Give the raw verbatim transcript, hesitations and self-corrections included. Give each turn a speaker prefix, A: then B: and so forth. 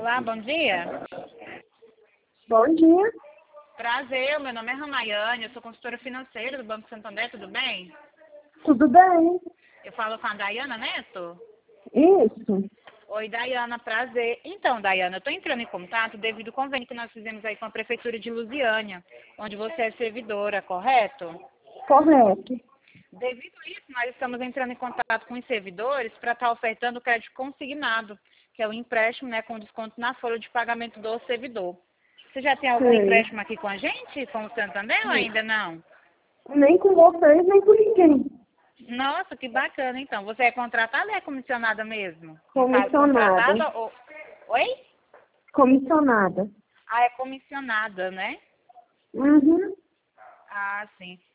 A: Olá, bom dia.
B: Bom dia.
A: Prazer, meu nome é Ramayane, eu sou consultora financeira do Banco Santander, tudo bem?
B: Tudo bem?
A: Eu falo com a Dayana Neto?
B: Isso.
A: Oi, Dayana, prazer. Então, Dayana, eu estou entrando em contato devido ao convênio que nós fizemos aí com a Prefeitura de Lusiânia, onde você é servidora, correto?
B: Correto.
A: Devido a isso, nós estamos entrando em contato com os servidores para estar ofertando o crédito consignado, que é o empréstimo, né, com desconto na folha de pagamento do servidor. Você já tem algum
B: Sei.
A: empréstimo aqui com a gente, com o Santander, ou ainda não?
B: Nem com vocês, nem com ninguém.
A: Nossa, que bacana, então. Você é contratada ou é comissionada mesmo? No caso,
B: Comissionada.
A: contratada ou... Oi?
B: Comissionada.
A: Ah, é comissionada, né?
B: Uhum.
A: Ah, sim.